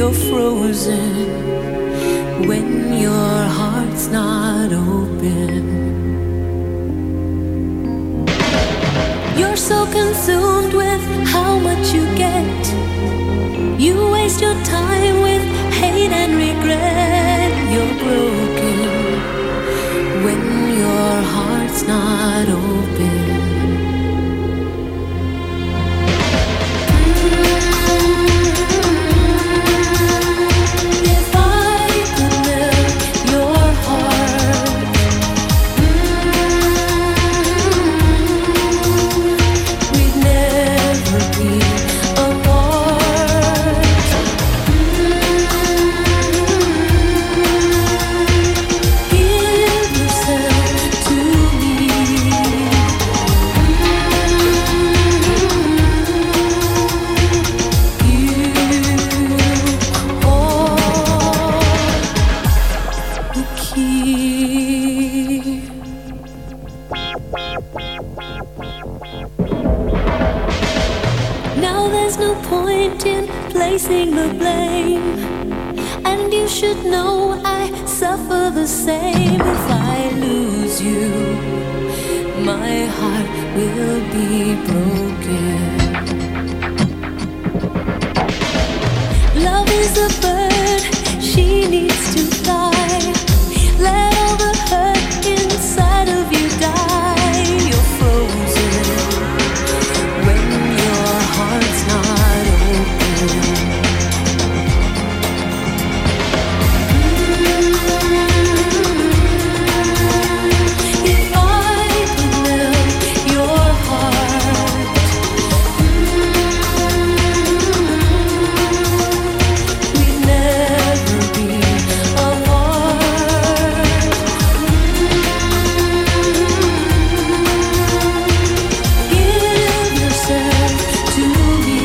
you're frozen when your heart's not open. You're so consumed with how much you get. You waste your time with hate and regret. You're broken when your heart's not open. Now there's no point in placing the blame, and you should know I suffer the same. If I lose you, my heart will be broken. Love is a bird, she needs to fly. Let all the hurt inside of you die. You're frozen when your heart's not open. If I could melt your heart, we'd never be apart. Give yourself to me.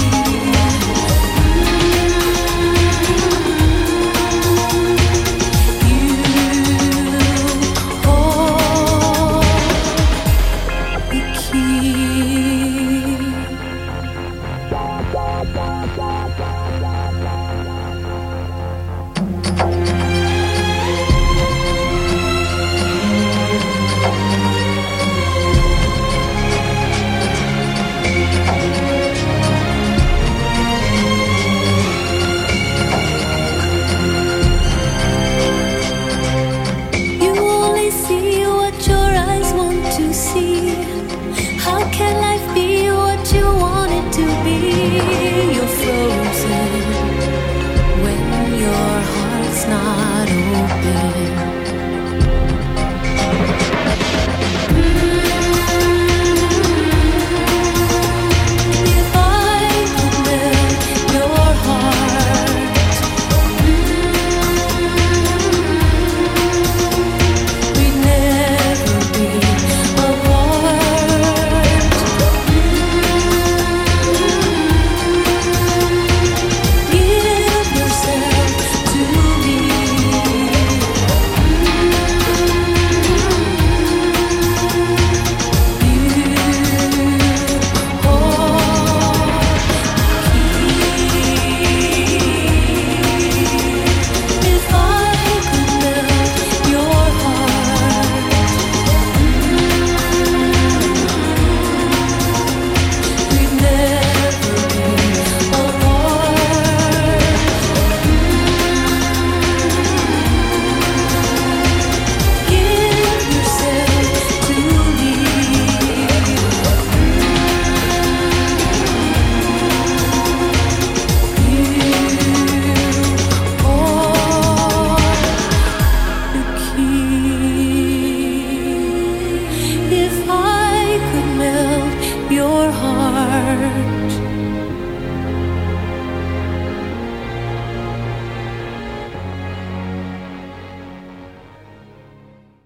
You hold the key. You only see what your eyes want to see. How can life be what you want it to be? You're frozen when your heart's not open.